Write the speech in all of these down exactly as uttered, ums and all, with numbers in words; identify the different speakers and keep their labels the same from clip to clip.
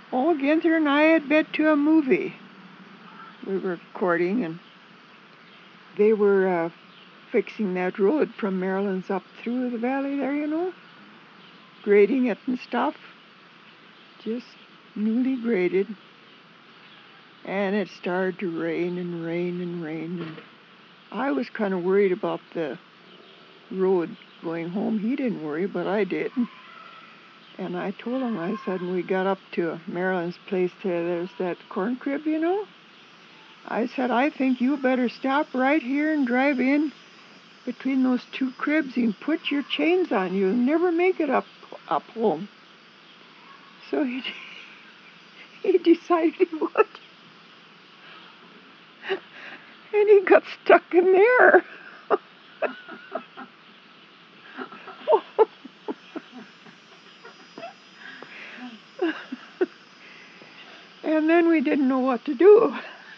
Speaker 1: Oh, Ginther and I had been to a movie. We were recording, and they were uh, fixing that road from Maryland's up through the valley there, you know, grading it and stuff. Just newly graded. And it started to rain and rain and rain. And I was kind of worried about the road going home. He didn't worry, but I did. And I told him, I said, when we got up to Marilyn's place there, there's that corn crib, you know. I said, I think you better stop right here and drive in between those two cribs and put your chains on. You'll never make it up up home. So he, he decided he would. And he got stuck in there. And then we didn't know what to do.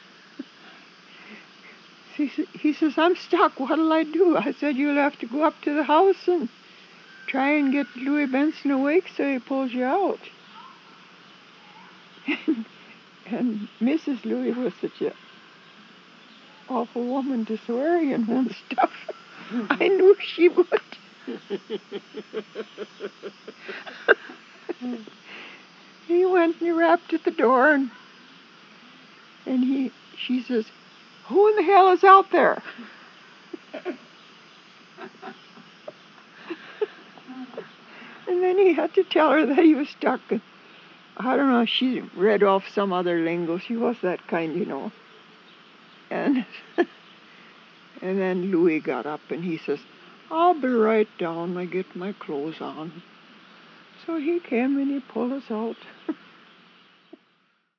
Speaker 1: He, he says, I'm stuck. What'll I do? I said, you'll have to go up to the house and try and get Louis Benson awake so he pulls you out. And, and Missus Louis was such a awful woman to swear, you know, and stuff. I knew she would. He went and he rapped at the door, and, and he, she says, who in the hell is out there? And then he had to tell her that he was stuck. And I don't know, she read off some other lingo. She was that kind, you know. And and then Louis got up and he says, I'll be right down. I get my clothes on. So he came and he pulled us out.